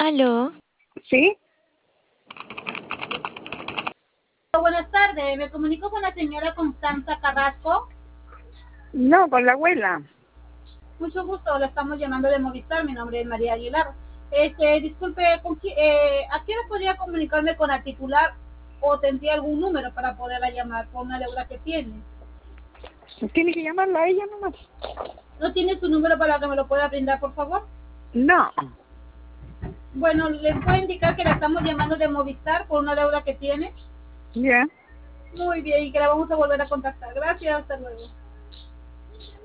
¿Aló? ¿Sí? Buenas tardes, me comunico con la señora Constanza Carrasco. No, con la abuela. Mucho gusto, la estamos llamando de Movistar, mi nombre es María Aguilar. Disculpe, ¿a qué hora podría comunicarme con el titular o tendría algún número para poderla llamar por una deuda que tiene? Tiene que llamarla a ella nomás. ¿No tiene su número para que me lo pueda brindar, por favor? No. Bueno, les puedo indicar que la estamos llamando de Movistar por una deuda que tiene. Ya. Muy bien, y que la vamos a volver a contactar. Gracias, hasta luego.